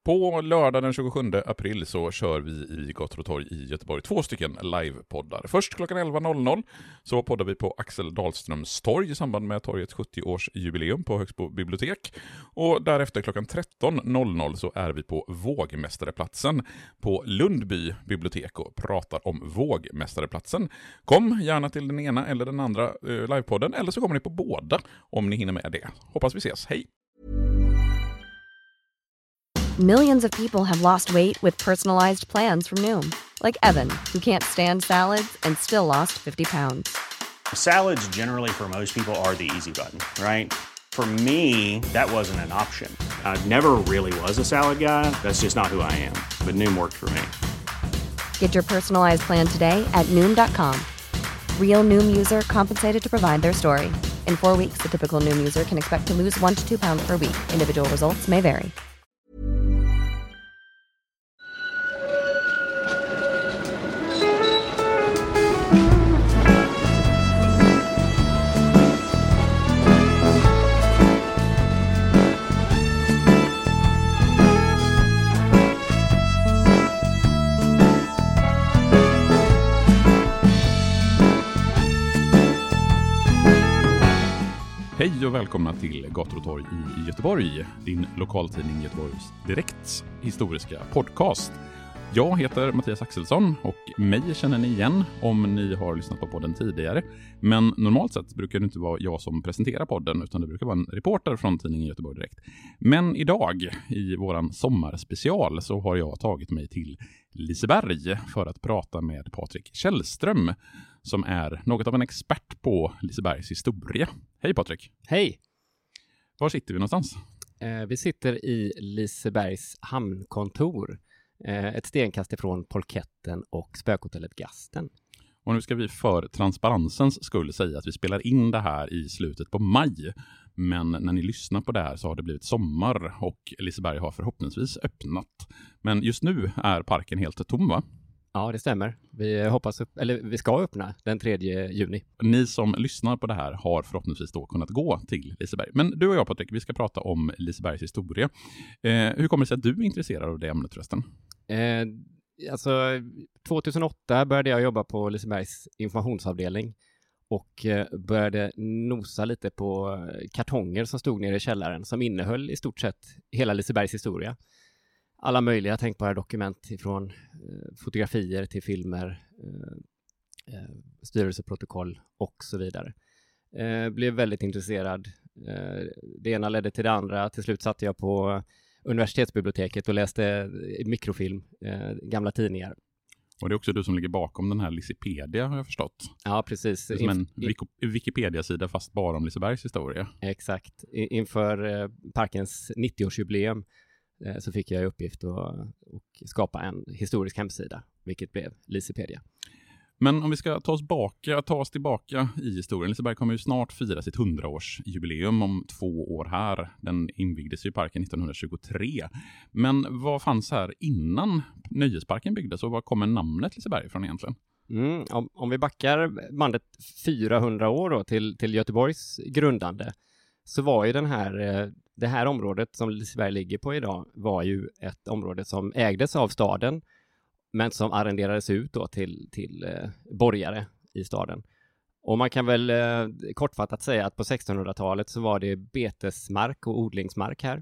På lördag den 27 april så kör vi i Gator och torg i Göteborg 2 stycken livepoddar. Först klockan 11.00 så poddar vi på Axel Dahlströms torg i samband med torgets 70-årsjubileum på Högsbo bibliotek. Och därefter klockan 13.00 så är vi på Vågmästareplatsen på Lundby bibliotek och pratar om Vågmästareplatsen. Kom gärna till den ena eller den andra livepodden, eller så kommer ni på båda om ni hinner med det. Hoppas vi ses, hej! Millions of people have lost weight with personalized plans from Noom. Like Evan, who can't stand salads and still lost 50 pounds. Salads generally for most people are the easy button, right? For me, that wasn't an option. I never really was a salad guy. That's just not who I am. But Noom worked for me. Get your personalized plan today at Noom.com. Real Noom user compensated to provide their story. In 4 weeks, the typical Noom user can expect to lose 1 to 2 pounds per week. Individual results may vary. Hej och välkomna till Gator och torg i Göteborg, din lokaltidning Göteborgs Direkts historiska podcast. Jag heter Mattias Axelsson och mig känner ni igen om ni har lyssnat på podden tidigare. Men normalt sett brukar det inte vara jag som presenterar podden, utan det brukar vara en reporter från tidningen Göteborg Direkt. Men idag i våran sommarspecial så har jag tagit mig till Liseberg för att prata med Patrik Källström, som är något av en expert på Lisebergs historia. Hej Patrik! Hej! Var sitter vi någonstans? Vi sitter i Lisebergs hamnkontor. Ett stenkast ifrån Polketten och spökhotellet Gasten. Och nu ska vi för transparensens skull säga att vi spelar in det här i slutet på maj. Men när ni lyssnar på det här så har det blivit sommar och Liseberg har förhoppningsvis öppnat. Men just nu är parken helt tom, va? Ja, det stämmer. Vi ska öppna den 3 juni. Ni som lyssnar på det här har förhoppningsvis då kunnat gå till Liseberg. Men du och jag, Patrik, vi ska prata om Lisebergs historia. Hur kommer det sig att du är intresserad av det ämnet förresten? 2008 började jag jobba på Lisebergs informationsavdelning och började nosa lite på kartonger som stod nere i källaren som innehöll i stort sett hela Lisebergs historia. Alla möjliga tänkbara dokument ifrån fotografier till filmer, styrelseprotokoll och så vidare. Blev väldigt intresserad. Det ena ledde till det andra. Till slut satt jag på universitetsbiblioteket och läste mikrofilm, gamla tidningar. Och det är också du som ligger bakom den här Lisepedia, har jag förstått. Ja, precis. Det är som en Wikipedia-sida fast bara om Lisebergs historia. Exakt. Inför parkens 90-årsjubileum så fick jag i uppgift att skapa en historisk hemsida, vilket blev Lisepedia. Men om vi ska ta oss tillbaka i historien. Liseberg kommer ju snart fira sitt 100-årsjubileum om 2 år här. Den invigdes ju i parken 1923. Men vad fanns här innan nöjesparken byggdes och var kommer namnet Liseberg från egentligen? Om vi backar bandet 400 år då till Göteborgs grundande, så var ju det här området som Liseberg ligger på idag var ju ett område som ägdes av staden men som arrenderades ut då till borgare i staden. Och man kan väl kortfattat säga att på 1600-talet så var det betesmark och odlingsmark här.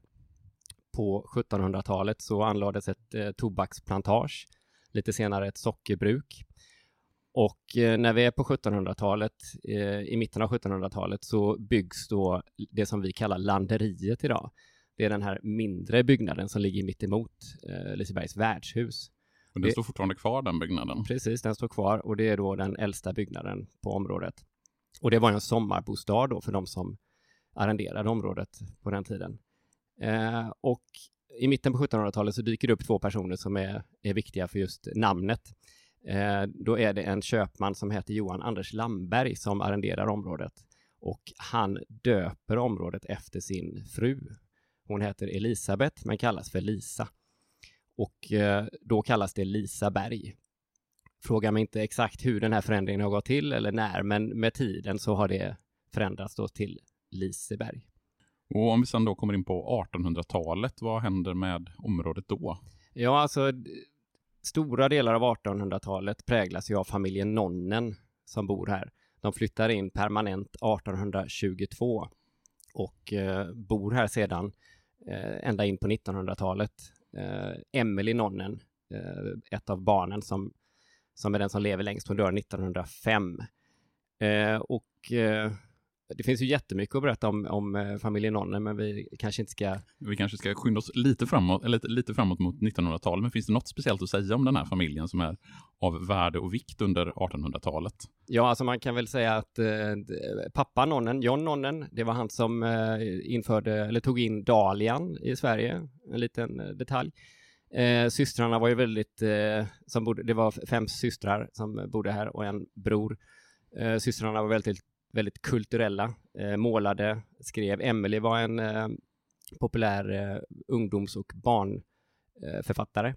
På 1700-talet så anlades ett tobaksplantage, lite senare ett sockerbruk. Och när vi är på 1700-talet, i mitten av 1700-talet, så byggs då det som vi kallar landeriet idag. Det är den här mindre byggnaden som ligger mitt emot Lisebergs värdshus. Och den står fortfarande kvar, den byggnaden? Precis, den står kvar och det är då den äldsta byggnaden på området. Och det var en sommarbostad då för de som arrenderade området på den tiden. Och i mitten på 1700-talet så dyker det upp 2 personer som är viktiga för just namnet. Då är det en köpman som heter Johan Anders Lamberg som arrenderar området. Och han döper området efter sin fru. Hon heter Elisabeth men kallas för Lisa. Och då kallas det Lisaberg. Fråga mig inte exakt hur den här förändringen har gått till eller när, men med tiden så har det förändrats då till Liseberg. Och om vi sedan då kommer in på 1800-talet, vad händer med området då? Ja, alltså stora delar av 1800-talet präglas ju av familjen Nonnen som bor här. De flyttar in permanent 1822 och bor här sedan ända in på 1900-talet. Emily Nonnen, ett av barnen som är den som lever längst, hon dör 1905. Det finns ju jättemycket att berätta om familjen Nonnen, men vi kanske ska skynda oss lite framåt mot 1900-talet. Men finns det något speciellt att säga om den här familjen som är av värde och vikt under 1800-talet? Ja, alltså man kan väl säga att pappa Nonnen, John Nonnen, det var han som tog in dahlian i Sverige. En liten detalj. Systrarna var ju väldigt, det var 5 systrar som bodde här och en bror. Systrarna var väldigt kulturella, målade, skrev. Emily var en populär ungdoms- och barnförfattare.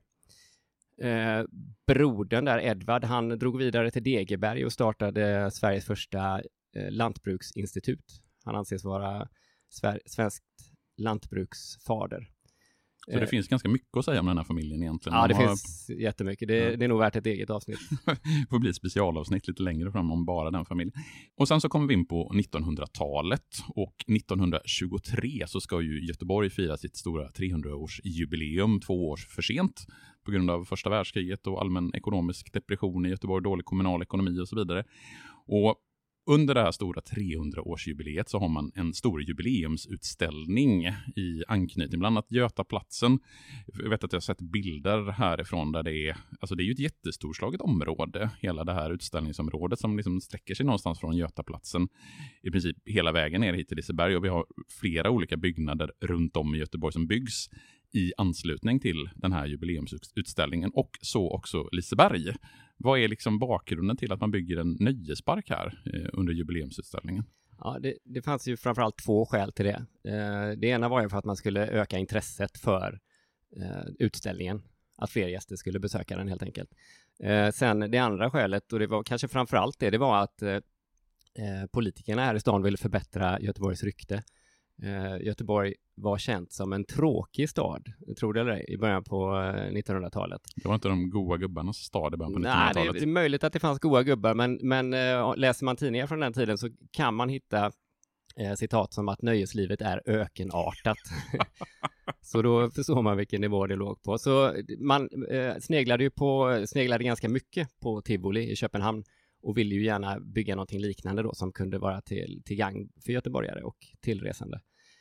Brodern där, Edvard, han drog vidare till Degeberg och startade Sveriges första lantbruksinstitut. Han anses vara svenskt lantbruksfader. Så det finns ganska mycket att säga om den här familjen egentligen. Ja, det finns jättemycket. Det är nog värt ett eget avsnitt. Det får bli ett specialavsnitt lite längre fram om bara den familjen. Och sen så kommer vi in på 1900-talet. Och 1923 så ska ju Göteborg fira sitt stora 300-årsjubileum 2 år för sent. På grund av första världskriget och allmän ekonomisk depression i Göteborg, dålig kommunal ekonomi och så vidare. Och under det här stora 300-årsjubileet så har man en stor jubileumsutställning i anknytning, bland annat Götaplatsen. Jag vet att jag har sett bilder härifrån där det är ju ett jättestorslaget område, hela det här utställningsområdet som liksom sträcker sig någonstans från Götaplatsen i princip hela vägen ner hit till Liseberg, och vi har flera olika byggnader runt om i Göteborg som byggs i anslutning till den här jubileumsutställningen, och så också Liseberg. Vad är liksom bakgrunden till att man bygger en nöjespark här under jubileumsutställningen? Ja, det fanns ju framförallt 2 skäl till det. Det ena var ju för att man skulle öka intresset för utställningen. Att fler gäster skulle besöka den helt enkelt. Sen det andra skälet, och det var kanske framförallt det var att politikerna här i stan ville förbättra Göteborgs rykte. Göteborg var känt som en tråkig stad, tror du eller ej, i början på 1900-talet. Det var inte de goa gubbarnas stad i början på 1900-talet. Nej, det är möjligt att det fanns goa gubbar, men läser man tidningar från den tiden så kan man hitta citat som att nöjeslivet är ökenartat. Så då förstår man vilken nivå det låg på. Så man sneglade ganska mycket på Tivoli i Köpenhamn och ville ju gärna bygga någonting liknande då som kunde vara till gagn för göteborgare och tillresande.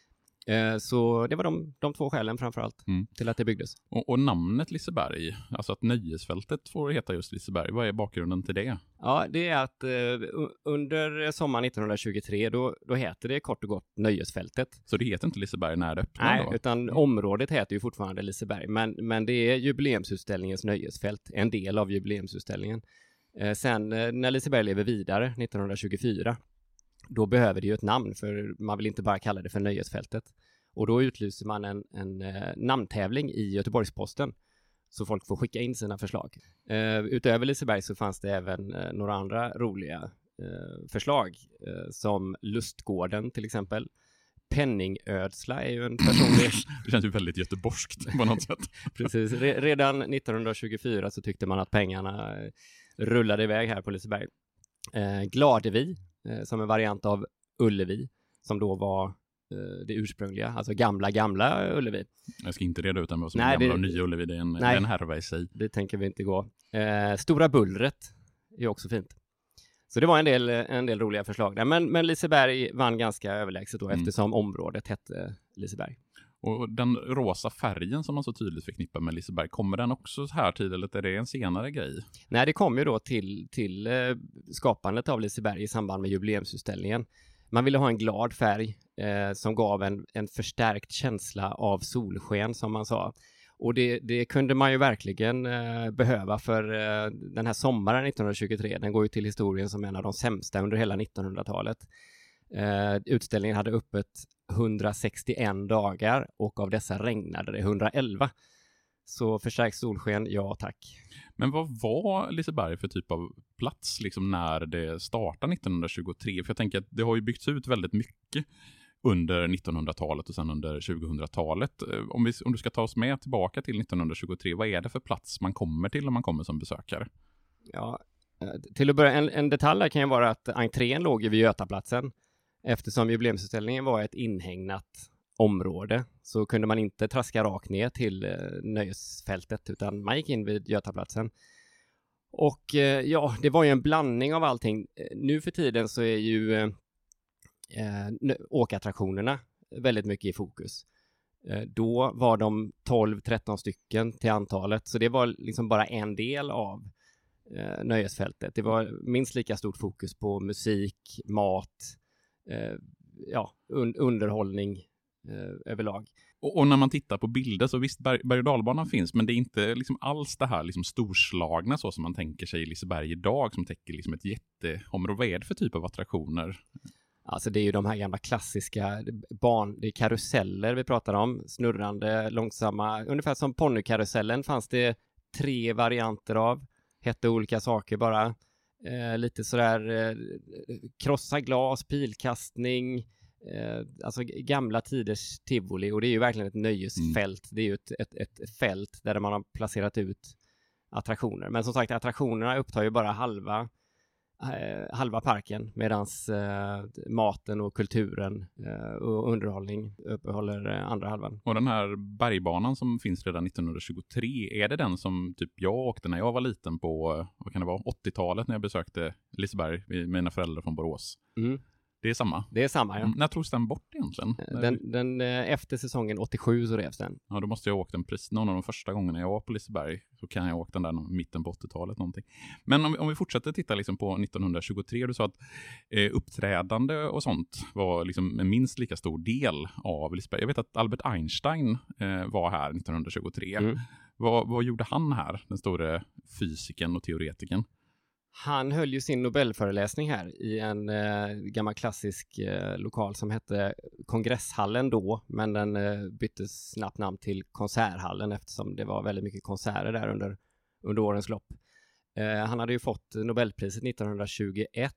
Så det var de 2 skälen framförallt till att det byggdes. Och namnet Liseberg, alltså att nöjesfältet får heta just Liseberg, vad är bakgrunden till det? Ja, det är att under sommaren 1923 då heter det kort och gott Nöjesfältet. Så det heter inte Liseberg när det öppnar? Nej, utan området heter ju fortfarande Liseberg, men det är jubileumsutställningens nöjesfält, en del av jubileumsutställningen. Sen när Liseberg lever vidare 1924, då behöver det ju ett namn, för man vill inte bara kalla det för Nöjesfältet. Och då utlyser man en namntävling i Göteborgs-Posten, så folk får skicka in sina förslag. Utöver Liseberg så fanns det även några andra roliga förslag, som Lustgården till exempel. Penningödsla är ju en personlig... Det känns ju väldigt göteborgskt på något sätt. Precis. Redan 1924 så tyckte man att pengarna rullade iväg här på Liseberg. Gladevi, som en variant av Ullevi, som då var det ursprungliga, alltså gamla Ullevi. Jag ska inte reda ut den vad som är gamla och nya Ullevi, det är en härva i sig. Det tänker vi inte gå. Stora Bullret är också fint. Så det var en del roliga förslag där. Men Liseberg vann ganska överlägset då, eftersom området hette Liseberg. Och den rosa färgen som man så tydligt förknippar med Liseberg, kommer den också här tid eller är det en senare grej? Nej, det kom ju då till skapandet av Liseberg i samband med jubileumsutställningen. Man ville ha en glad färg som gav en förstärkt känsla av solsken, som man sa. Och det kunde man ju verkligen behöva, för den här sommaren 1923, den går ju till historien som en av de sämsta under hela 1900-talet. Utställningen hade öppet 161 dagar och av dessa regnade det 111. Så förstärkt solsken, ja tack. Men vad var Liseberg för typ av plats liksom när det startade 1923? För jag tänker att det har ju byggts ut väldigt mycket under 1900-talet och sen under 2000-talet. Om du ska ta oss med tillbaka till 1923, vad är det för plats man kommer till om man kommer som besökare? Ja, till att börja, en detalj här kan ju vara att entrén låg vid Götaplatsen. Eftersom jubileumsutställningen var ett inhägnat område så kunde man inte traska rakt ner till nöjesfältet, utan man gick in vid Götaplatsen. Och ja, det var ju en blandning av allting. Nu för tiden så är ju åkattraktionerna väldigt mycket i fokus. Då var de 12-13 stycken till antalet, så det var liksom bara en del av nöjesfältet. Det var minst lika stort fokus på musik, mat, underhållning överlag. Och när man tittar på bilder så visst, berg- och dalbanan finns, men det är inte liksom alls det här liksom storslagna så som man tänker sig i Liseberg idag, som täcker liksom ett jätteområde. Vad är det för typ av attraktioner? Alltså det är ju de här gamla klassiska det är karuseller vi pratar om, snurrande, långsamma, ungefär som ponnykarusellen fanns det 3 varianter av, hette olika saker bara, lite sådär krossa glas, pilkastning, alltså gamla tiders tivoli, och det är ju verkligen ett nöjesfält. Det är ju ett fält där man har placerat ut attraktioner, men som sagt attraktionerna upptar ju bara halva parken, medans maten och kulturen och underhållning uppehåller andra halvan. Och den här bergbanan som finns redan 1923, är det den som typ jag åkte när jag var liten på, vad kan det vara, 80-talet när jag besökte Liseberg med mina föräldrar från Borås? Mm. Det är samma? Det är samma, ja. När togs den bort egentligen? Den efter säsongen 87 så revs den. Ja, då måste jag ha åkt den precis någon av de första gångerna jag var på Liseberg. Så kan jag åka den där mitten på 80-talet någonting. Men om vi fortsätter titta liksom på 1923, du sa att uppträdande och sånt var liksom en minst lika stor del av Liseberg. Jag vet att Albert Einstein var här 1923. Mm. Vad gjorde han här, den stora fysiken och teoretiken? Han höll ju sin Nobelföreläsning här i en gammal klassisk lokal som hette Kongresshallen då, men den byttes snabbt namn till Konserthallen eftersom det var väldigt mycket konserter där under årens lopp. Han hade ju fått Nobelpriset 1921,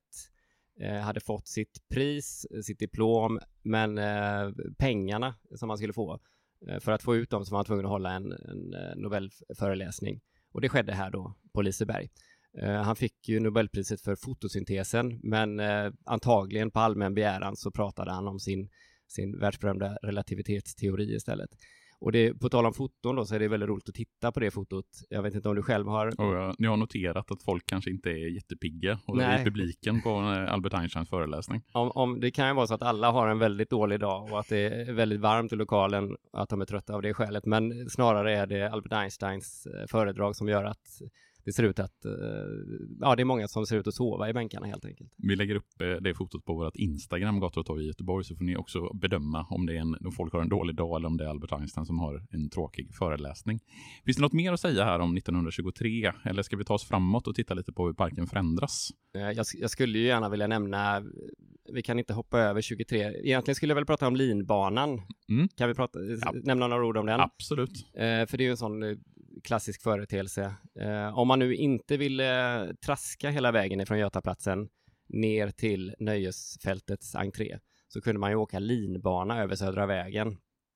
hade fått sitt pris, sitt diplom, men pengarna som han skulle få, för att få ut dem så var han tvungen att hålla en Nobelföreläsning, och det skedde här då på Liseberg. Han fick ju Nobelpriset för fotosyntesen, men antagligen på allmän begäran så pratade han om sin världsberömda relativitetsteori istället. Och på tal om foton då, så är det väldigt roligt att titta på det fotot. Jag vet inte om du själv har... Jag har noterat att folk kanske inte är jättepigga och i publiken på Albert Einsteins föreläsning. Det kan ju vara så att alla har en väldigt dålig dag och att det är väldigt varmt i lokalen, att de är trötta av det skälet. Men snarare är det Albert Einsteins föredrag som gör att det ser ut att, det är många som ser ut att sova i bänkarna helt enkelt. Vi lägger upp det fotot på vårt Instagram, Gator och torg i Göteborg, så får ni också bedöma om det är om folk har en dålig dag eller om det är Albert Einstein som har en tråkig föreläsning. Finns det något mer att säga här om 1923, eller ska vi ta oss framåt och titta lite på hur parken förändras? Jag skulle ju gärna vilja nämna, vi kan inte hoppa över 23. Egentligen skulle jag väl prata om linbanan. Kan vi nämna några ord om den? Absolut. För det är ju en sån klassisk företeelse. Om man nu inte vill traska hela vägen ifrån Götaplatsen ner till nöjesfältets entré, så kunde man ju åka linbana över Södra vägen.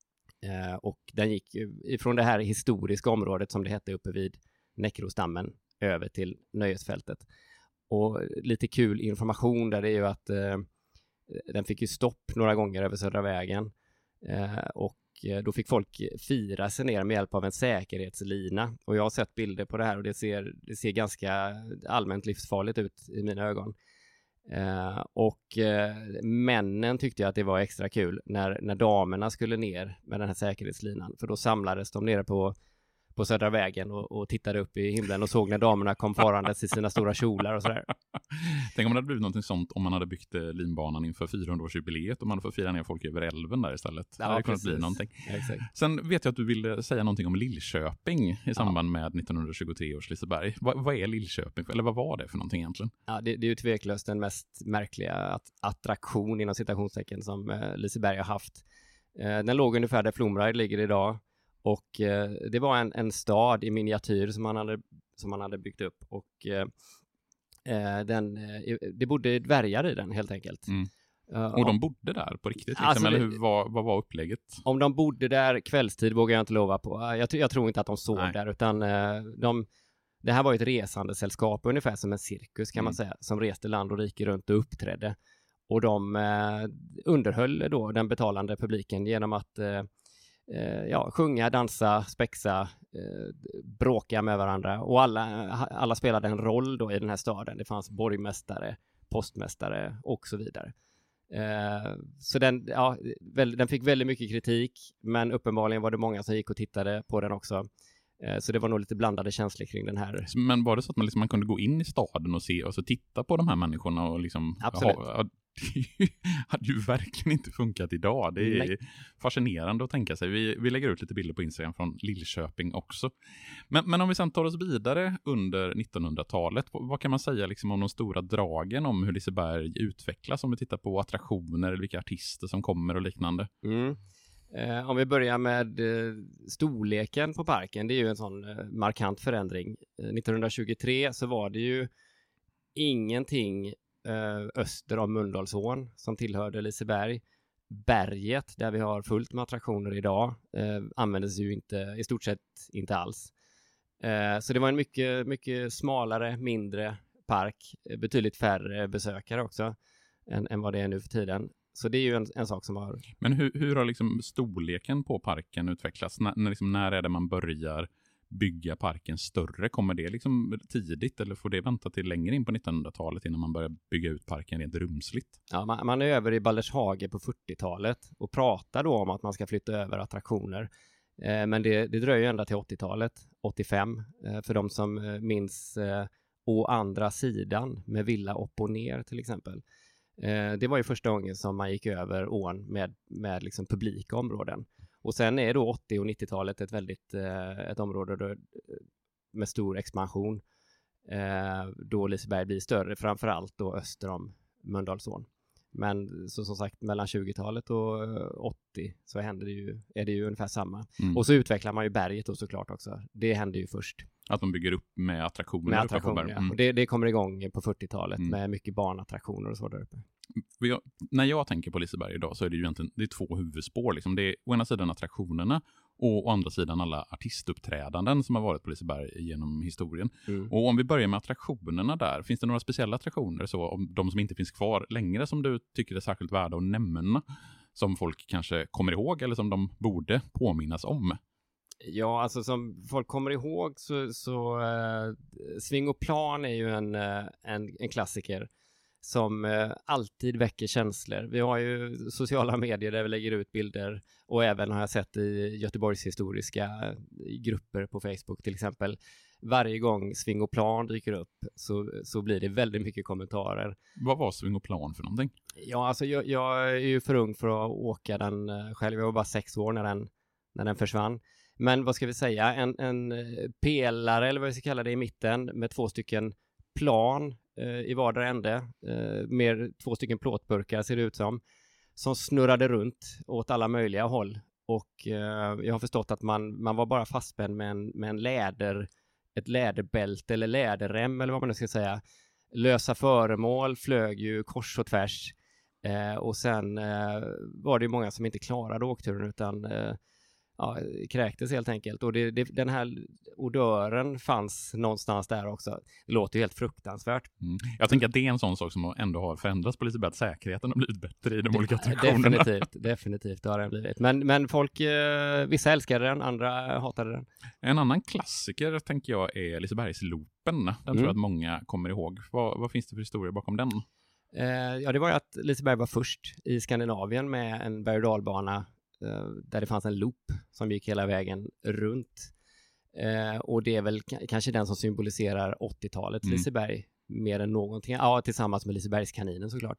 Och den gick ifrån det här historiska området som det hette uppe vid Näckrosdammen över till nöjesfältet. Och lite kul information där, det är ju att den fick ju stopp några gånger över Södra vägen. Och då fick folk fira sig ner med hjälp av en säkerhetslina. Och jag har sett bilder på det här och det ser ganska allmänt livsfarligt ut i mina ögon. Männen tyckte att det var extra kul när damerna skulle ner med den här säkerhetslinan. För då samlades de nere på Södra vägen och tittade upp i himlen och såg när damerna kom farandes i sina stora kjolar och sådär. Tänk om det hade blivit något sånt om man hade byggt linbanan inför 400-årsjubileet och man hade fått fira ner folk över älven där istället. Ja, det hade kunnat bli någonting. Exakt. Sen vet jag att du ville säga någonting om Lillköping i samband med 1923 års Liseberg. Vad är Lillköping? Eller vad var det för någonting egentligen? Ja, det är ju tveklöst den mest märkliga attraktion inom citationstecken som Liseberg har haft. Den låg ungefär där Flumride ligger idag. Och det var en stad i miniatyr som man hade byggt upp. Och det bodde dvärgar i den helt enkelt. Och de bodde där på riktigt liksom, Alltså, eller vad var upplägget? Om de bodde där kvällstid vågar jag inte lova på. Jag tror inte att de sov där, utan det här var ju ett resandesällskap, ungefär som en cirkus kan man säga, som reste land och rike runt och uppträdde. Och de underhöll då den betalande publiken genom att sjunga, dansa, spexa, bråka med varandra. Och alla spelade en roll då i den här staden. Det fanns borgmästare, postmästare och så vidare. Så den fick väldigt mycket kritik, men uppenbarligen var det många som gick och tittade på den också. Så det var nog lite blandade känslor kring den här. Men var det så att man kunde gå in i staden och se och så titta på de här människorna och liksom... Absolut. Det hade ju verkligen inte funkat idag. Det är fascinerande att tänka sig. Vi lägger ut lite bilder på Instagram från Lillköping också. Men om vi sen tar oss vidare under 1900-talet, vad kan man säga liksom om de stora dragen om hur Liseberg utvecklas, om vi tittar på attraktioner eller vilka artister som kommer och liknande? Om vi börjar med storleken på parken, det är ju en sån markant förändring. 1923 så var det ju ingenting öster om Mölndalsån som tillhörde Liseberg. Berget, där vi har fullt med attraktioner idag, användes ju i stort sett inte alls. Så det var en mycket, mycket smalare, mindre park, betydligt färre besökare också än vad det är nu för tiden. Så det är ju en sak som har... Men hur har liksom storleken på parken utvecklats? När är det man börjar bygga parken större? Kommer det liksom tidigt eller får det vänta till längre in på 1900-talet innan man börjar bygga ut parken rent rumsligt? Ja, man är över i Baldershage på 40-talet och pratar då om att man ska flytta över attraktioner. Men det dröjer ju ända till 80-talet, 85, för de som minns å andra sidan med Villa upp och ner till exempel. Det var ju första gången som man gick över ån med liksom publika områden. Och sen är då 80- och 90-talet ett område med stor expansion. Då Liseberg blir större, framförallt då öster om Mölndalsån. Men så som sagt, mellan 20-talet och 80 så är det ju ungefär samma. Och så utvecklar man ju berget då såklart också. Det händer ju först. Att de bygger upp med attraktioner. Med attraktioner, ja. Och det kommer igång på 40-talet med mycket barnattraktioner och så där uppe. När jag tänker på Liseberg idag så är det ju egentligen två huvudspår. Liksom. Det är å ena sidan attraktionerna och å andra sidan alla artistuppträdanden som har varit på Liseberg genom historien. Och om vi börjar med attraktionerna där, finns det några speciella attraktioner så om de som inte finns kvar längre som du tycker är särskilt värda att nämna, som folk kanske kommer ihåg eller som de borde påminnas om? Ja, alltså som folk kommer ihåg så Sving och plan är ju en klassiker som alltid väcker känslor. Vi har ju sociala medier där vi lägger ut bilder och även har jag sett i Göteborgs historiska grupper på Facebook till exempel. Varje gång Sving och plan dyker upp så blir det väldigt mycket kommentarer. Vad var Sving och plan för någonting? Ja, alltså jag är ju för ung för att åka den själv. Jag var bara 6 år när den försvann. Men vad ska vi säga? En pelare eller vad vi ska kalla det i mitten med 2 stycken plan i vardera ände. Med 2 stycken plåtburkar ser det ut som snurrade runt åt alla möjliga håll. Och jag har förstått att man var bara fastspänd med ett läderbälte eller läderrem eller vad man nu ska säga. Lösa föremål flög ju kors och tvärs. Och sen var det ju många som inte klarade åkturen utan kräktes helt enkelt. Och den här odören fanns någonstans där också. Det låter ju helt fruktansvärt. Jag tänker att det är en sån sak som ändå har förändrats på Liseberg. Säkerheten har blivit bättre i de olika attraktionerna. Definitivt har den blivit. Men folk, vissa älskade den, andra hatade den. En annan klassiker tänker jag är Lisebergsloopen. Den tror jag att många kommer ihåg. Vad finns det för historia bakom den? Det var ju att Liseberg var först i Skandinavien med en berg- och dalbana där det fanns en loop som gick hela vägen runt. Och det är väl kanske den som symboliserar 80-talet Liseberg mer än någonting. Ja, tillsammans med Lisebergskaninen såklart.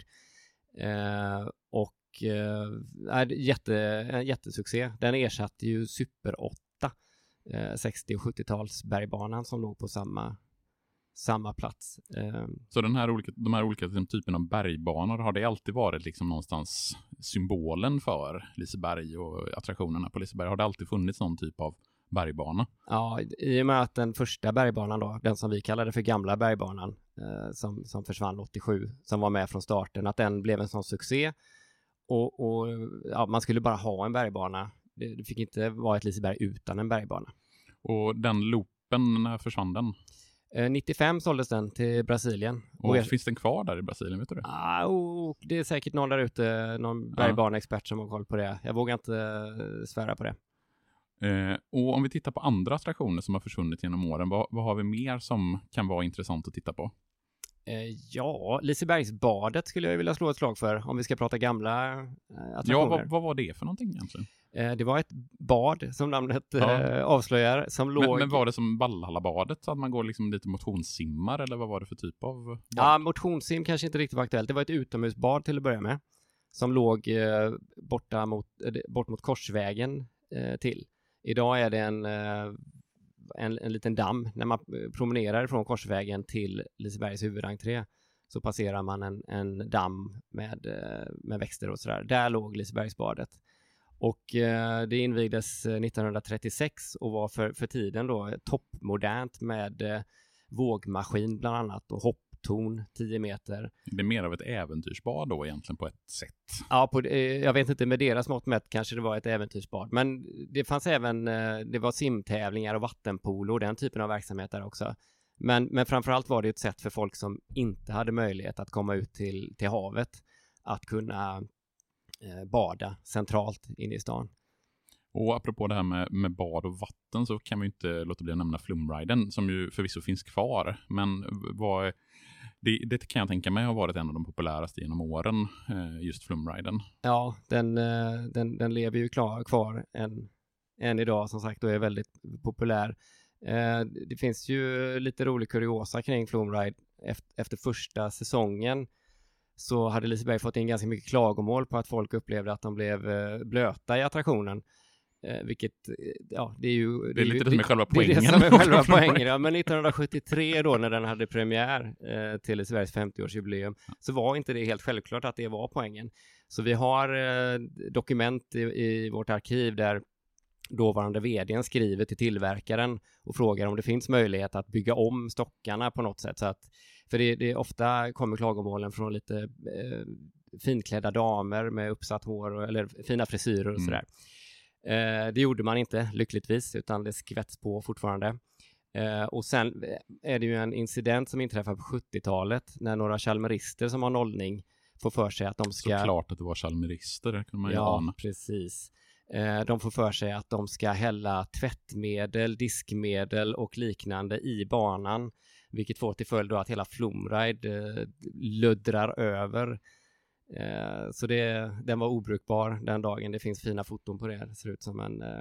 En jättesuccé. Den ersatte ju Super 8 60- och 70-tals bergbanan som låg på samma plats. Så de här olika typerna av bergbanor, har det alltid varit liksom någonstans symbolen för Liseberg och attraktionerna på Liseberg? Har det alltid funnits någon typ av bergbana? Ja, i och med att den första bergbanan då, den som vi kallade för gamla bergbanan, som försvann 87, som var med från starten, att den blev en sån succé. Och man skulle bara ha en bergbana. Det fick inte vara ett Liseberg utan en bergbana. Och den loopen, när försvann den? 95 såldes den till Brasilien. Och finns den kvar där i Brasilien, vet du det? Det är säkert någon där ute, någon bergbaneexpert som har koll på det. Jag vågar inte svära på det. Och om vi tittar på andra attraktioner som har försvunnit genom åren, vad har vi mer som kan vara intressant att titta på? Lisebergsbadet skulle jag vilja slå ett slag för, om vi ska prata gamla attraktioner. Ja, vad var det för någonting egentligen? Det var ett bad, som namnet avslöjar, som låg... Men var det som Valhallabadet, så att man går liksom lite motionssimmar, eller vad var det för typ av bad? Ja, motionssim kanske inte riktigt var aktuellt. Det var ett utomhusbad till att börja med, som låg bort mot Korsvägen till. Idag är det en liten damm. När man promenerar från Korsvägen till Lisebergs huvudentré så passerar man en damm med växter och sådär. Där låg Lisebergsbadet. Och det invigdes 1936 och var för tiden då toppmodernt med vågmaskin bland annat och hopptorn 10 meter. Det är mer av ett äventyrsbad då egentligen på ett sätt. Ja, jag vet inte, med deras mått mätt kanske det var ett äventyrsbad. Men det fanns även, det var simtävlingar och vattenpolo och den typen av verksamhet där också. Men framförallt var det ett sätt för folk som inte hade möjlighet att komma ut till havet att kunna bada centralt inne i stan. Och apropå det här med bad och vatten, så kan vi inte låta bli att nämna Flumriden, som ju förvisso finns kvar. Men det kan jag tänka mig har varit en av de populäraste genom åren, just Flumriden. Ja, den lever ju kvar än idag, som sagt, och är väldigt populär. Det finns ju lite rolig kuriosa kring Flumride. Efter första säsongen så hade Liseberg fått in ganska mycket klagomål på att folk upplevde att de blev blöta i attraktionen. Vilket, det är ju... Det är lite det som är själva poängen. Det är det som är själva poängen, ja. Men 1973 då, när den hade premiär till Lisebergs 50-årsjubileum, så var inte det helt självklart att det var poängen. Så vi har dokument i vårt arkiv där dåvarande vdn skriver till tillverkaren och frågar om det finns möjlighet att bygga om stockarna på något sätt. Så att, för det ofta kommer klagomålen från lite finklädda damer med uppsatt hår eller fina frisyrer och sådär. Det gjorde man inte, lyckligtvis, utan det skvätts på fortfarande. Och sen är det ju en incident som inträffar på 70-talet när några chalmerister som har nollning får för sig att de ska... Såklart att det var chalmerister, det kan man ju ana. Ja, precis. De får för sig att de ska hälla tvättmedel, diskmedel och liknande i banan, vilket får till följd då att hela Flumride luddrar över. Så den var obrukbar den dagen. Det finns fina foton på det. Det ser ut som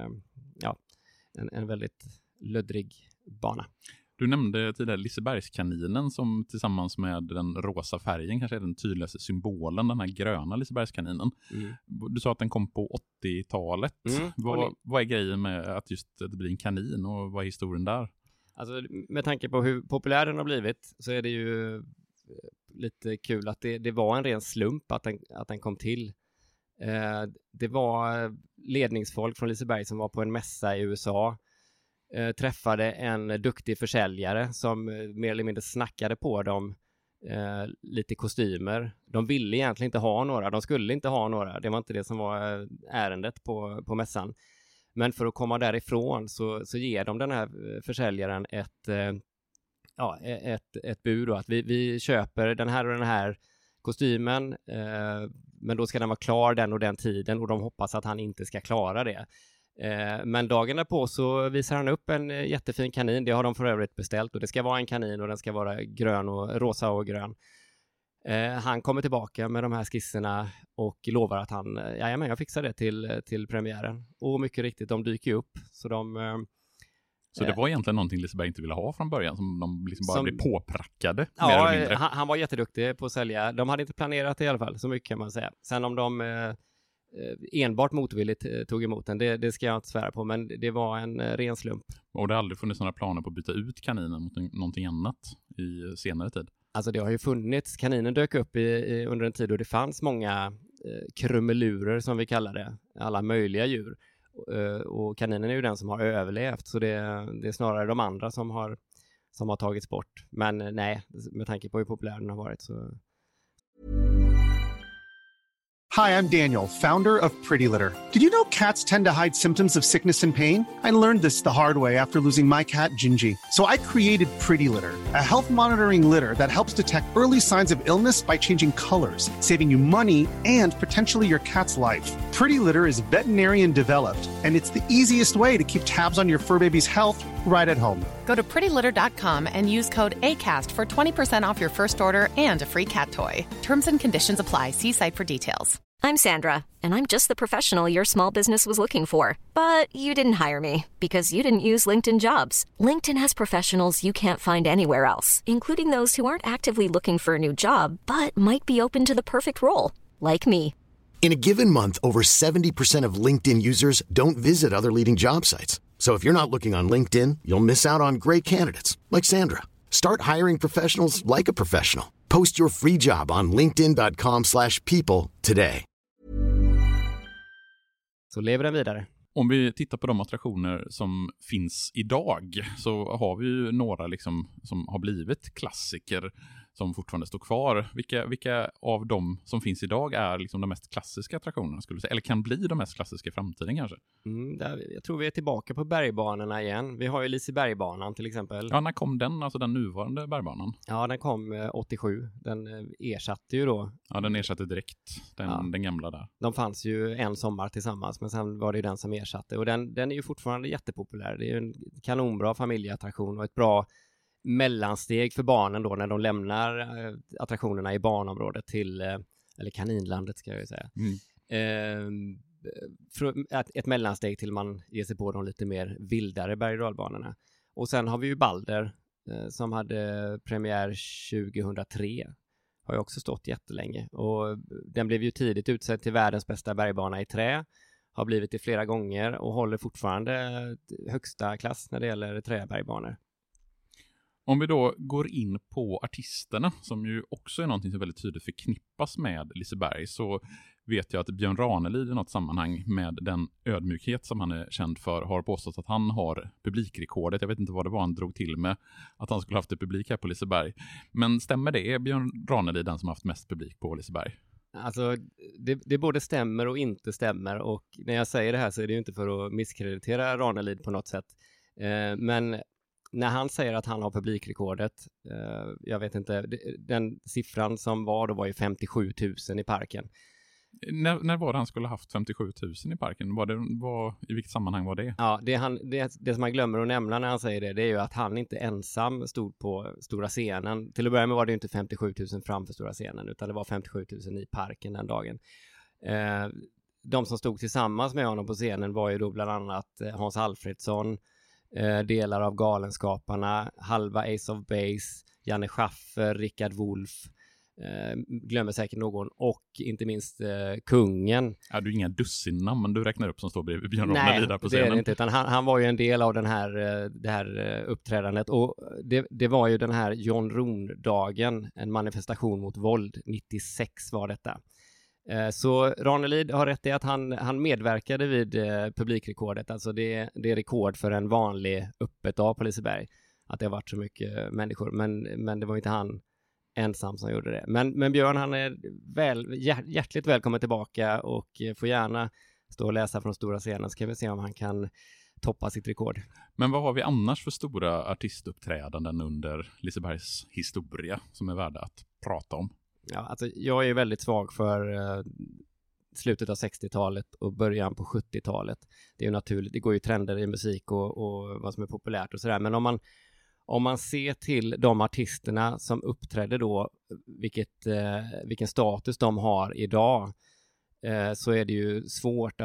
en väldigt luddrig bana. Du nämnde tidigare Lisebergskaninen, som tillsammans med den rosa färgen kanske är den tydligaste symbolen, den här gröna Lisebergskaninen. Du sa att den kom på 80-talet. Vad är grejen med att just det blir en kanin, och vad är historien där? Alltså, med tanke på hur populär den har blivit så är det ju lite kul att det var en ren slump att den kom till. Det var ledningsfolk från Liseberg som var på en mässa i USA, träffade en duktig försäljare som mer eller mindre snackade på dem lite kostymer. De ville egentligen inte ha några, de skulle inte ha några. Det var inte det som var ärendet på mässan. Men för att komma därifrån så ger de den här försäljaren ett bud då, att vi köper den här och den här kostymen, men då ska den vara klar den och den tiden, och de hoppas att han inte ska klara det. Men dagen därpå så visar han upp en jättefin kanin. Det har de för övrigt beställt, och det ska vara en kanin och den ska vara grön och rosa och grön. Han kommer tillbaka med de här skisserna och lovar att jag fixar det till premiären. Och mycket riktigt, de dyker upp. Så det var egentligen någonting Liseberg inte ville ha från början, som de liksom bara blev påprackade. Ja, mer eller mindre. Han var jätteduktig på att sälja. De hade inte planerat det i alla fall, så mycket kan man säga. Sen om de enbart motvilligt tog emot den, det ska jag inte svära på, men det var en ren slump. Och det har aldrig funnits några planer på att byta ut kaninen mot någonting annat i senare tid? Alltså det har ju funnits, kaninen dök upp under en tid då det fanns många krumelurer som vi kallar det, alla möjliga djur. Och kaninen är ju den som har överlevt, så det är snarare de andra som som har tagits bort. Men nej, med tanke på hur populär den har varit så... Hi, I'm Daniel, founder of Pretty Litter. Did you know cats tend to hide symptoms of sickness and pain? I learned this the hard way after losing my cat, Gingy. So I created Pretty Litter, a health monitoring litter that helps detect early signs of illness by changing colors, saving you money and potentially your cat's life. Pretty Litter is veterinarian developed, and it's the easiest way to keep tabs on your fur baby's health right at home. Go to prettylitter.com and use code ACAST for 20% off your first order and a free cat toy. Terms and conditions apply. See site for details. I'm Sandra, and I'm just the professional your small business was looking for. But you didn't hire me because you didn't use LinkedIn Jobs. LinkedIn has professionals you can't find anywhere else, including those who aren't actively looking for a new job, but might be open to the perfect role, like me. In a given month, over 70% of LinkedIn users don't visit other leading job sites. So if you're not looking on LinkedIn, you'll miss out on great candidates like Sandra. Start hiring professionals like a professional. Post your free job on linkedin.com/people today. Så lever den vidare. Om vi tittar på de attraktioner som finns idag så har vi ju några liksom som har blivit klassiker som fortfarande står kvar. Vilka av dem som finns idag är liksom de mest klassiska attraktionerna skulle du säga? Eller kan bli de mest klassiska i framtiden kanske? Jag tror vi är tillbaka på bergbanorna igen. Vi har ju Lisebergbanan till exempel. Ja, när kom den? Alltså den nuvarande bergbanan? Ja, den kom 87. Den ersatte ju då. Ja, den ersatte direkt den gamla där. De fanns ju en sommar tillsammans, men sen var det ju den som ersatte. Och den är ju fortfarande jättepopulär. Det är ju en kanonbra familjeattraktion och ett bra mellansteg för barnen då när de lämnar attraktionerna i barnområdet till, eller kaninlandet ska jag ju säga. Ett mellansteg till man ger sig på de lite mer vildare berg- och dalbanorna. Och sen har vi ju Balder som hade premiär 2003. Har ju också stått jättelänge. Och den blev ju tidigt utsedd till världens bästa bergbana i trä. Har blivit det flera gånger och håller fortfarande högsta klass när det gäller träbergbanor. Om vi då går in på artisterna som ju också är någonting som väldigt tydligt förknippas med Liseberg, så vet jag att Björn Ranelid i något sammanhang med den ödmjukhet som han är känd för har påstått att han har publikrekordet. Jag vet inte vad det var han drog till med att han skulle haft ett publik här på Liseberg. Men stämmer det? Är Björn Ranelid den som haft mest publik på Liseberg? Alltså det både stämmer och inte stämmer, och när jag säger det här så är det ju inte för att misskreditera Ranelid på något sätt. Men när han säger att han har publikrekordet, jag vet inte, den siffran som var då var ju 57 000 i parken. När var det han skulle ha haft 57 000 i parken? I vilket sammanhang var det? Ja, det som man glömmer att nämna när han säger det är ju att han inte ensam stod på stora scenen. Till att börja med var det ju inte 57 000 framför stora scenen, utan det var 57 000 i parken den dagen. De som stod tillsammans med honom på scenen var ju då bland annat Hans Alfredsson, delar av Galenskaparna, halva Ace of Base, Janne Schaffer, Rickard Wolff, glömmer säkert någon, och inte minst kungen. Ja, du är inga dussin men du räknar upp som står bredvid Björn Ranelid där på scenen. Nej, det är det inte, utan han var ju en del av det här uppträdandet, och det var ju den här John Rohn-dagen, en manifestation mot våld, 96 var detta. Så Ranelid har rätt i att han medverkade vid publikrekordet, alltså det är rekord för en vanlig öppet dag på Liseberg, att det har varit så mycket människor, men det var inte han ensam som gjorde det. Men Björn, han är hjärtligt välkommen tillbaka och får gärna stå och läsa från stora scenen, så kan vi se om han kan toppa sitt rekord. Men vad har vi annars för stora artistuppträdanden under Lisebergs historia som är värda att prata om? Ja, alltså jag är väldigt svag för slutet av 60-talet och början på 70-talet. Det är ju naturligt, det går ju trender i musik och vad som är populärt och sådär. Men om man ser till de artisterna som uppträdde då, vilken status de har idag, så är det ju svårt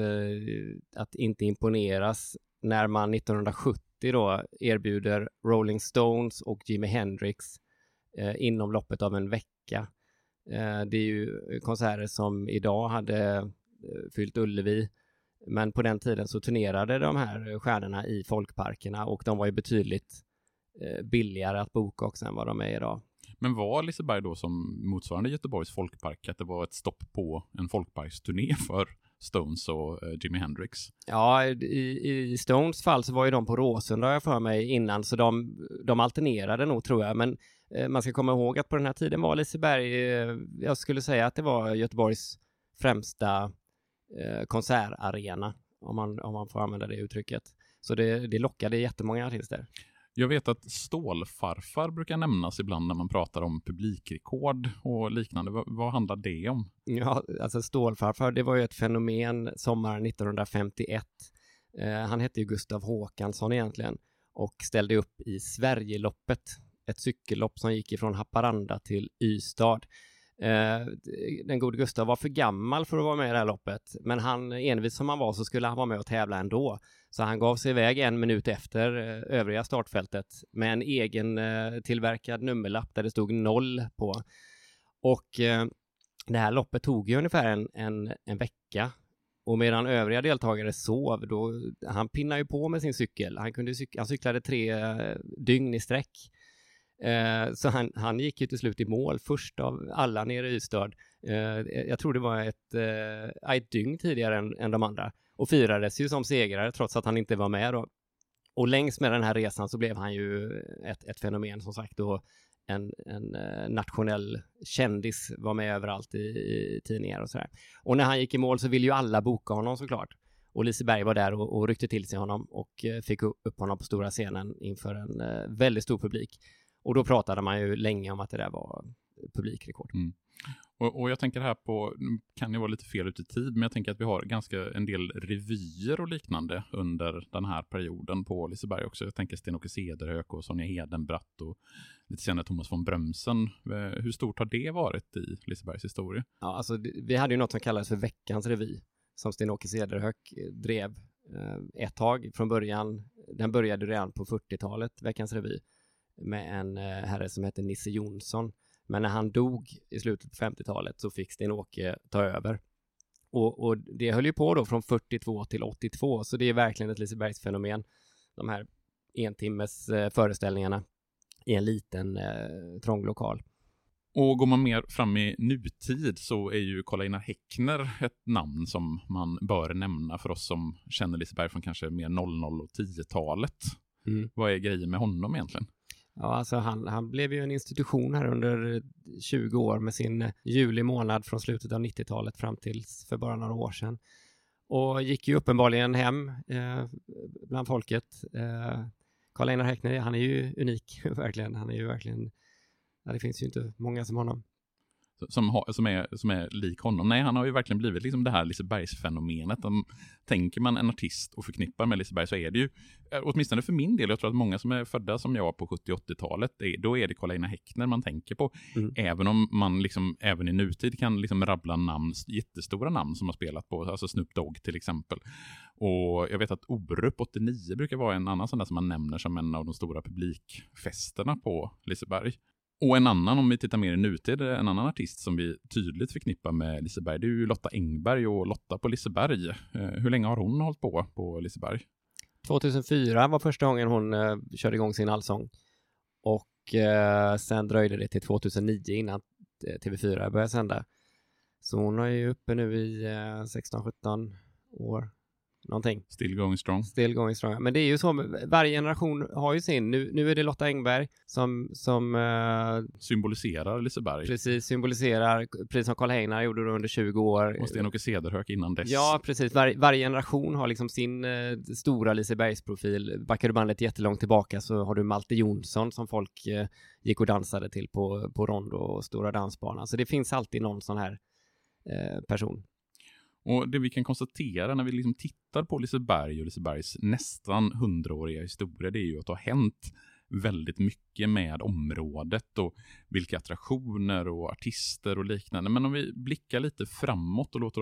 att inte imponeras när man 1970 då erbjuder Rolling Stones och Jimi Hendrix inom loppet av en vecka. Det är ju konserter som idag hade fyllt Ullevi, men på den tiden så turnerade de här stjärnorna i folkparkerna, och de var ju betydligt billigare att boka också än vad de är idag. Men var Liseberg då som motsvarande Göteborgs folkpark, att det var ett stopp på en folkparksturné för Stones och Jimi Hendrix. Ja, i Stones fall så var ju de på Råsunda, har jag för mig, innan, så de alternerade nog, tror jag. Men man ska komma ihåg att på den här tiden var Liseberg, jag skulle säga att det var Göteborgs främsta konsertarena, om man får använda det uttrycket. Så det lockade jättemånga artister. Jag vet att Stålfarfar brukar nämnas ibland när man pratar om publikrekord och liknande. Vad handlar det om? Ja, alltså Stålfarfar, det var ju ett fenomen sommaren 1951. Han hette ju Gustav Håkansson egentligen och ställde upp i Sverigeloppet, ett cykellopp som gick ifrån Haparanda till Ystad. Den gode Gustav var för gammal för att vara med i det här loppet, men han, envis som han var, så skulle han vara med och tävla ändå. Så han gav sig iväg 1 minut efter övriga startfältet med en egen tillverkad nummerlapp där det stod 0 på. Och det här loppet tog ju ungefär en vecka. Och medan övriga deltagare sov, då, han pinnade ju på med sin cykel. Han cyklade 3 dygn i sträck. Så han gick ju till slut i mål först av alla nere i Ystad. Jag tror det var ett dygn tidigare än de andra. Och firades ju som segrare trots att han inte var med då. Och längs med den här resan så blev han ju ett fenomen, som sagt, då en nationell kändis, var med överallt i tidningar och sådär. Och när han gick i mål så ville ju alla boka honom, såklart. Och Liseberg var där och ryckte till sig honom och fick upp honom på stora scenen inför en väldigt stor publik. Och då pratade man ju länge om att det där var publikrekord. Mm. Och jag tänker här på, kan ju vara lite fel ut i tid, men jag tänker att vi har en del revyer och liknande under den här perioden på Liseberg också. Jag tänker Sten-Åke Cederhök och Sonja Hedenbratt och lite senare Thomas von Brömsen. Hur stort har det varit i Lisebergs historia? Ja, alltså vi hade ju något som kallades för Veckans revy, som Sten-Åke Cederhök drev ett tag från början. Den började redan på 40-talet, Veckans revy, med en herre som heter Nisse Jonsson. Men när han dog i slutet på 50-talet så fick Sten-Åke ta över. Och det höll ju på då från 42 till 82, så det är verkligen ett Lisebergs fenomen. De här 1 timmes föreställningarna i en liten trång lokal. Och går man mer fram i nutid så är ju Karl-Einar Häckner ett namn som man bör nämna för oss som känner Liseberg från kanske mer 00- och 10-talet. Mm. Vad är grejen med honom egentligen? Ja, alltså han blev ju en institution här under 20 år med sin juli månad från slutet av 90-talet fram till för bara några år sedan. Och gick ju uppenbarligen hem bland folket. Karl-Einar Häckner, han är ju unik, verkligen. Han är ju verkligen, det finns ju inte många som honom. Som är lik honom. Nej, han har ju verkligen blivit liksom det här Lisebergsfenomenet. Tänker man en artist och förknippar med Liseberg så är det ju, åtminstone för min del, jag tror att många som är födda som jag på 70-80-talet, då är det Karl-Einar Häckner man tänker på. Mm. Även om man liksom, även i nutid kan liksom rabbla namn, jättestora namn som har spelat på, alltså Snoop Dogg till exempel. Och jag vet att Orup 89 brukar vara en annan sån där som man nämner som en av de stora publikfesterna på Liseberg. Och en annan, om vi tittar mer i nutid, en annan artist som vi tydligt förknippar med Liseberg, det är ju Lotta Engberg och Lotta på Liseberg. Hur länge har hon hållit på Liseberg? 2004 var första gången hon körde igång sin allsång. Och sen dröjde det till 2009 innan TV4 började sända. Så hon är ju uppe nu i 16-17 år. Någonting. Still going strong. Still going strong. Men det är ju så, varje generation har ju sin. Nu är det Lotta Engberg som symboliserar Liseberg. Precis, symboliserar, precis som Karl-Einar gjorde under 20 år. Och Sten-Åke Cederhök innan dess. Ja, precis. Varje generation har liksom sin stora Lisebergsprofil. Backar du bandet jättelångt tillbaka så har du Malte Jonsson som folk gick och dansade till på Rondo och Stora dansbanan. Så det finns alltid någon sån här person. Och det vi kan konstatera när vi liksom tittar på Liseberg och Lisebergs nästan 100-åriga historia, det är ju att det har hänt väldigt mycket med området och vilka attraktioner och artister och liknande. Men om vi blickar lite framåt och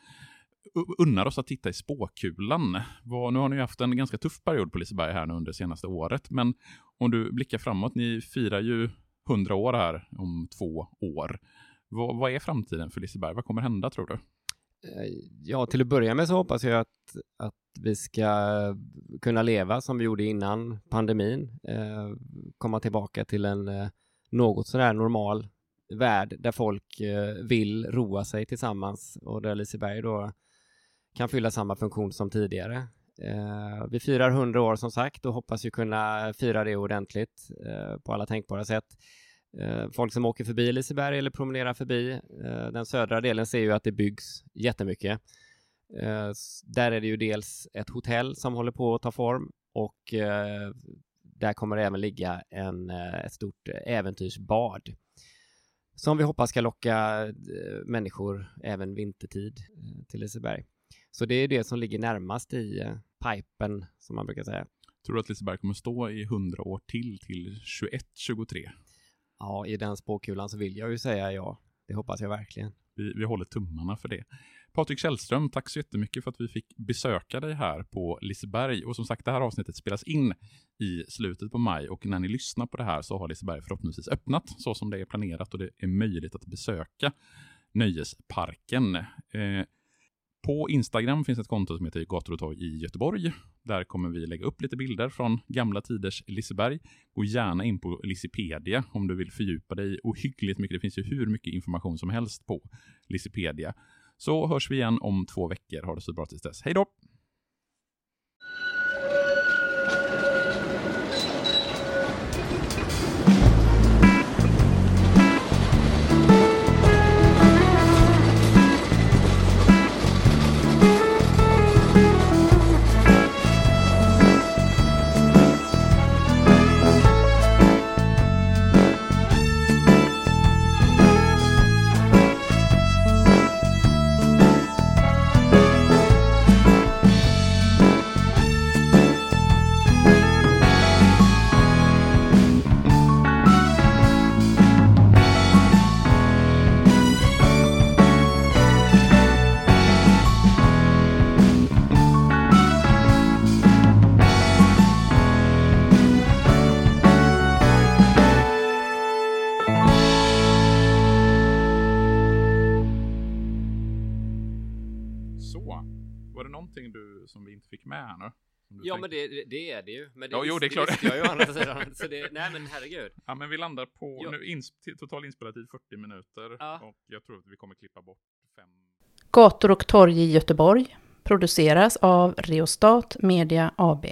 unnar oss att titta i spåkulan. Nu har ni haft en ganska tuff period på Liseberg här nu under det senaste året, men om du blickar framåt, ni firar ju 100 år här om 2 år. Vad är framtiden för Liseberg? Vad kommer hända, tror du? Ja, till att börja med så hoppas jag att vi ska kunna leva som vi gjorde innan pandemin. Komma tillbaka till en något sådär normal värld där folk vill roa sig tillsammans och där Liseberg då kan fylla samma funktion som tidigare. Vi firar 100 år som sagt och hoppas ju kunna fira det ordentligt på alla tänkbara sätt. Folk som åker förbi Liseberg eller promenerar förbi den södra delen ser ju att det byggs jättemycket. Där är det ju dels ett hotell som håller på att ta form och där kommer det även ligga ett stort äventyrsbad som vi hoppas ska locka människor även vintertid till Liseberg. Så det är det som ligger närmast i pipen som man brukar säga. Tror du att Liseberg kommer stå i 100 år till 21-23? Ja, i den spåkulan så vill jag ju säga ja. Det hoppas jag verkligen. Vi håller tummarna för det. Patrik Källström, tack så jättemycket för att vi fick besöka dig här på Liseberg. Och som sagt, det här avsnittet spelas in i slutet på maj. Och när ni lyssnar på det här så har Liseberg förhoppningsvis öppnat så som det är planerat. Och det är möjligt att besöka nöjesparken. På Instagram finns ett konto som heter Gator och torg i Göteborg. Där kommer vi lägga upp lite bilder från gamla tiders Liseberg. Gå gärna in på Lisepedia om du vill fördjupa dig ohyggligt mycket. Det finns ju hur mycket information som helst på Lisepedia. Så hörs vi igen om 2 veckor. Ha det så bra tills dess. Hej då! Som vi inte fick med här nu. Ja, men det är det ju. Men det, jo, det är klart. Det jag ju å andra sidan. Så det, nej, men herregud. Ja, men vi landar på total inspelartid 40 minuter. Ja. Och jag tror att vi kommer klippa bort 5. Gator och torg i Göteborg produceras av Reostat Media AB.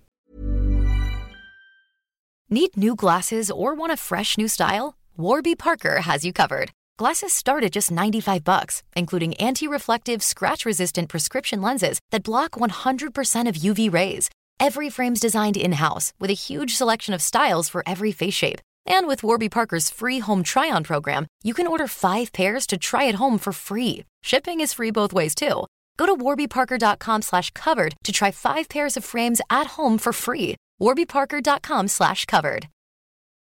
Need new glasses or want a fresh new style? Warby Parker has you covered. Glasses start at just $95, including anti-reflective, scratch-resistant prescription lenses that block 100% of UV rays. Every frame's designed in-house with a huge selection of styles for every face shape. And with Warby Parker's free home try-on program, you can order 5 pairs to try at home for free. Shipping is free both ways, too. Go to warbyparker.com/covered to try 5 pairs of frames at home for free. warbyparker.com/covered.